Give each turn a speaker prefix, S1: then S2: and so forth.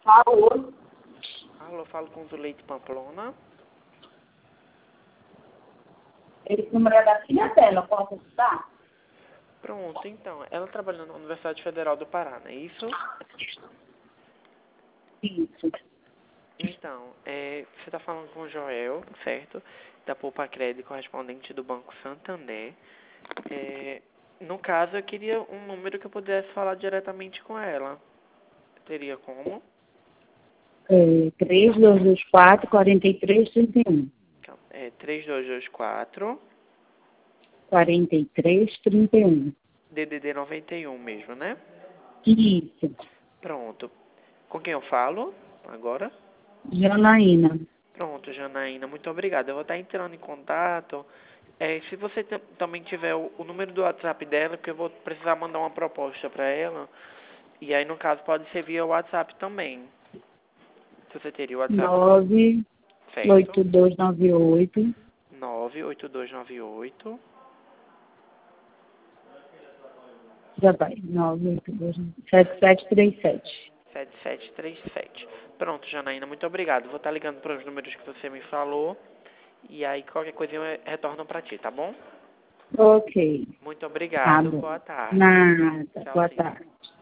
S1: Alô?
S2: Alô, falo com o Zuleide Pamplona.
S1: Esse número é da filha dela, posso ajudar?
S2: Pronto, então, ela trabalha na Universidade Federal do Pará, não é isso?
S1: Isso.
S2: Então, você está falando com o Joel, certo? Da Poupa Crédito, correspondente do Banco Santander. No caso, eu queria um número que eu pudesse falar diretamente com ela. Teria como?
S1: 3224 4331.
S2: Então, 3224
S1: 4331.
S2: DDD 91 mesmo, né?
S1: Isso.
S2: Pronto. Com quem eu falo agora?
S1: Janaína.
S2: Pronto, Janaína, muito obrigada. Eu vou estar entrando em contato. Se você também tiver o número do WhatsApp dela, porque eu vou precisar mandar uma proposta para ela. E aí, no caso, pode ser via WhatsApp também. Se você teria o WhatsApp, certo?
S1: 98298.
S2: 98298
S1: Já vai. 982 7737.
S2: 7737. Pronto, Janaína, muito obrigado. Vou estar ligando para os números que você me falou. E aí, qualquer coisa eu retorno para ti, tá bom?
S1: Ok.
S2: Muito
S1: Tá
S2: obrigado.
S1: bom.
S2: Boa tarde.
S1: Nada. Boa
S2: Tchauzinho.
S1: tarde.